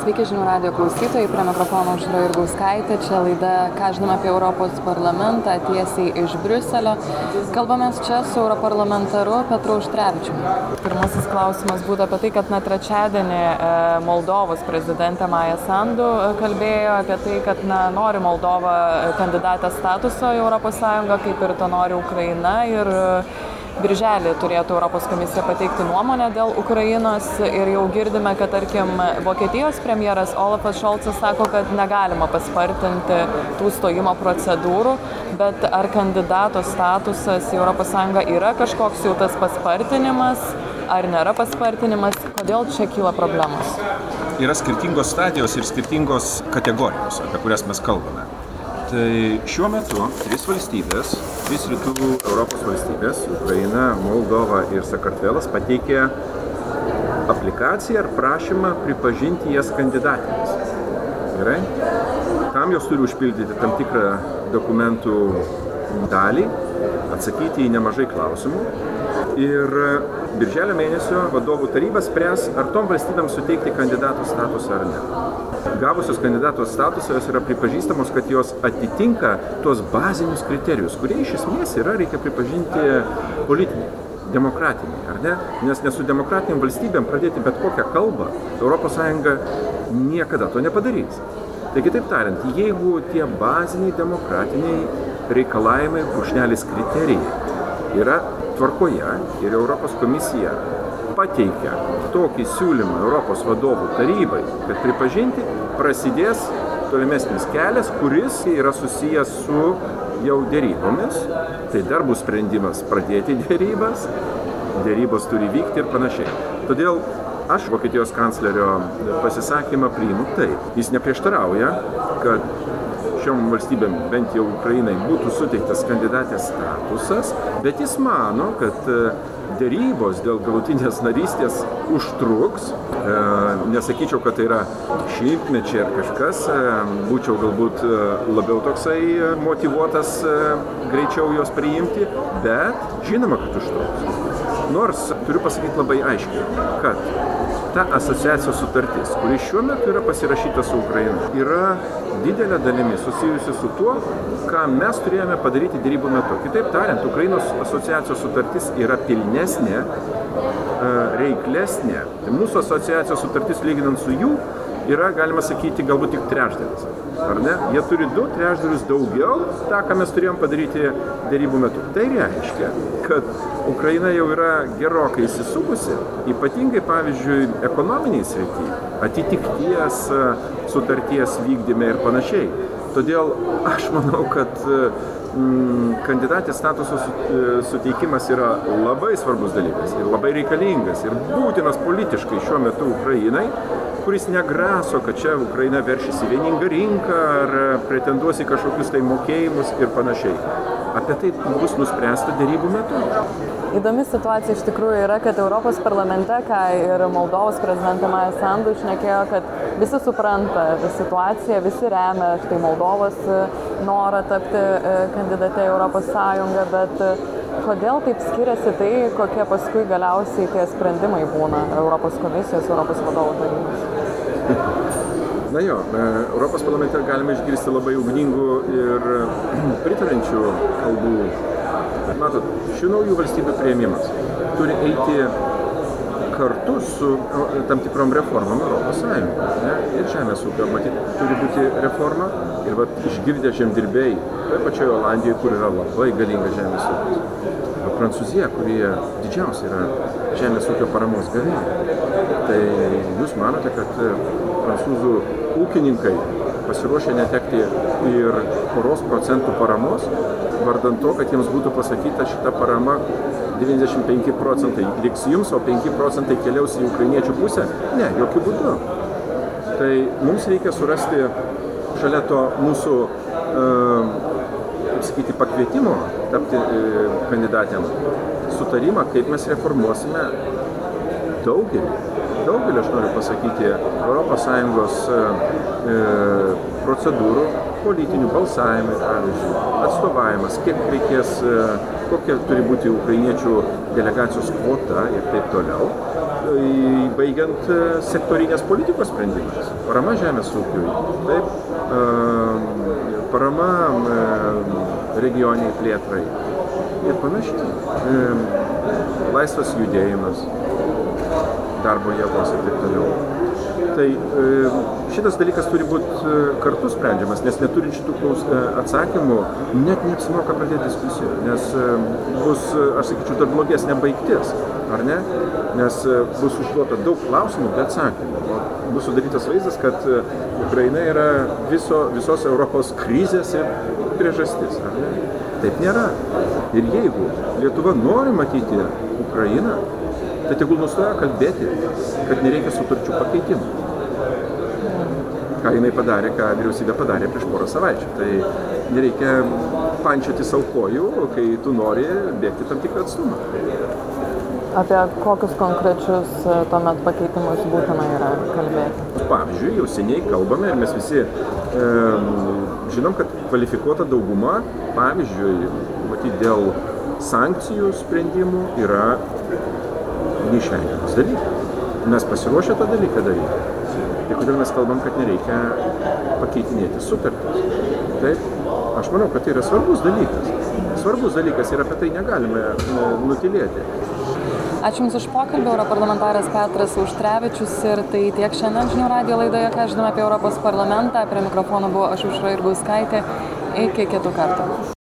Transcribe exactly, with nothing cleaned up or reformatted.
Sveiki žinių radijo klausytojai, prie mikrofono Aušra Jurgauskaitė, čia laida Ką žinome apie Europos parlamentą, tiesiai iš Briuselio. Kalbamės čia su europarlamentaru Petru Auštrevičiumi. Pirmasis klausimas būtų apie tai, kad na, trečiadienį Moldovos prezidentė Maja Sandu kalbėjo apie tai, kad na, nori Moldova kandidatės statuso į Europos Sąjungą, kaip ir to nori Ukraina. Ir Birželį turėtų Europos komisija pateikti nuomonę dėl Ukrainos ir jau girdime, kad tarkim Vokietijos premjeras Olafas Šolcas sako, kad negalima paspartinti tų stojimo procedūrų, bet ar kandidato statusas į Europos Sąjungą yra kažkoks jau tas paspartinimas, ar nėra paspartinimas, kodėl čia kyla problemos? Yra skirtingos stadijos ir skirtingos kategorijos, apie kurias mes kalbame. Tai šiuo metu trys valstybės, trys rytų Europos valstybės, Ukraina, Moldova ir Sakartvelas, pateikė aplikaciją ar prašymą pripažinti jas kandidatėmis. Gerai? Tam jos turi užpildyti tam tikrą dokumentų dalį, atsakyti į nemažai klausimų. Ir birželio mėnesio vadovų taryba spręs, ar tom valstybėms suteikti kandidato statusą ar ne. Gavusios kandidato statusą jos yra pripažįstamos, kad jos atitinka tuos bazinius kriterijus, kurie iš esmės yra, reikia pripažinti, politiniai, demokratiniai, ar ne? Nes ne su demokratiniam valstybėm pradėti bet kokią kalbą Europos Sąjunga niekada to nepadarys. Tai kitaip tariant, jeigu tie baziniai demokratiniai reikalavimai, brūkšnelis kriterijai yra tvarkoje ir Europos komisija pateikia tokį siūlymą Europos vadovų tarybai, kad pripažinti, prasidės tolimesnis kelias, kuris yra susijęs su jau dėrybomis. Tai dar bus sprendimas pradėti dėrybas, dėrybos turi vykti ir panašiai. Todėl aš Vokietijos kanclerio pasisakymą priimu taip. Jis neprieštarauja, kad šiom valstybėm, bent jau Ukrainai, būtų suteiktas kandidatės statusas, bet jis mano, kad dėrybos dėl galutinės narystės užtruks. E, nesakyčiau, kad tai yra šimtmečiai ar kažkas, e, būčiau galbūt labiau toksai motyvuotas e, greičiau jos priimti, bet žinoma, kad užtruks. Nors turiu pasakyti labai aiškiai, kad ta asociacijos sutartis, kuri šiuo metu yra pasirašyta su Ukraina, yra didelė dalimi susijusi su tuo, ką mes turėjome padaryti dėrybų metu. Kitaip tariant, Ukrainos asociacijos sutartis yra pilnesnė, reiklesnė. Tai mūsų asociacijos sutartis, lyginant su jų, yra, galima sakyti, galbūt tik trečdalis. Ar ne? Jie turi du trečdalius daugiau tą, ką mes turėjom padaryti dėrybų metu. Tai reiškia, kad Ukraina jau yra gerokai įsisukusi, ypatingai, pavyzdžiui, ekonominiai srity, atitikties sutarties vykdyme ir panašiai. Todėl aš manau, kad mm, kandidatės statuso suteikimas yra labai svarbus dalykas ir labai reikalingas ir būtinas politiškai šiuo metu Ukrainai, kuris negraso, kad čia Ukraina veršys į vieningą rinką ar pretenduos į kažkokius tai mokėjimus ir panašiai. Apie tai bus nuspręsta dėrybų metu. Įdomi situacija iš tikrųjų yra, kad Europos parlamente, ką ir Moldovos prezidentė Maja Sandu šnekėjo, kad visi supranta situaciją, visi remia štai Moldovos norą tapti kandidate į Europos Sąjungą, bet kodėl taip skiriasi tai, kokie paskui galiausiai tie sprendimai būna Europos komisijos, Europos vadovų tarybos? Na jo, Europos parlamente galime išgirsti labai ugningų ir pritarančių kalbų. Matot, šių naujų valstybių priėmimas turi eiti kartu su tam tikrom reformom Europos Sąjungoje. Ne? Ir žemės ūkio, matyt, turi būti reforma. Ir vat, išgirdę žemdirbiai, toje pačioje Olandijoje, kur yra labai galinga žemės ūkis. Prancūzija, kurie didžiausia yra žemės ūkio paramos gavėjai. Tai jūs manote, kad prancūzų ūkininkai pasiruošę netekti ir poros procentų paramos, vardant to, kad jiems būtų pasakyta šita parama devyniasdešimt penki procentai liks jums, o penki procentai keliaus į ukrainiečių pusę? Ne, jokių būdų. Tai mums reikia surasti šalia to mūsų, kaip sakyti, pakvietimo tapti kandidatėm sutarimą, kaip mes reformuosime daugelį, daugelį, aš noriu pasakyti, Europos Sąjungos procedūrų, politinių balsavimų, pavyzdžiui, atstovavimas, kiek reikės, kokia turi būti ukrainiečių delegacijos kvota ir taip toliau. baigiant sektorinės politikos sprendimais. Parama žemės ūkiui, taip, parama regioniai plėtrai ir panašiai. Laisvas judėjimas, darbo jėgos ir taip toliau. Tai šitas dalykas turi būti kartu sprendžiamas, nes neturint šitų atsakymų net neapsimoka pradėti diskusijų, nes bus, aš sakyčiau, dar blogesnė baigtis, ar ne? Nes bus užduota daug klausimų, be atsakymų. O bus sudarytas vaizdas, kad Ukraina yra viso, visos Europos krizės ir priežastis, ar ne? Taip nėra. Ir jeigu Lietuva nori matyti Ukrainą, tai tegul nustoja kalbėti, kad nereikia sutarčių pakeitimų. Ką jinai padarė, ką vyriausybė padarė prieš porą savaičių. Tai nereikia pančioti savo kojų, kai tu nori bėgti tam tikrą atstumą. Apie kokius konkrečius tuomet pakeitimus būtina yra kalbėti? Pavyzdžiui, jau seniai kalbame ir mes visi e, žinom, kad kvalifikuota dauguma, pavyzdžiui, matyti dėl sankcijų sprendimų yra neišvengiamas dalykas. Mes pasiruošę tą dalyką daryti. Tai kodėl mes kalbam, kad nereikia pakeitinėti sutartis. Taip, aš manau, kad tai yra svarbus dalykas. Svarbus dalykas ir apie tai negalime nutylėti. Ačiū Jums už pokalbį, europarlamentaras Petras Auštrevičius, ir tai tiek šiandien žinių radijo laidoje, ką žinome apie Europos parlamentą. Prie mikrofono buvo aš, Aušra Jurgauskaitė. Iki kitų kartų.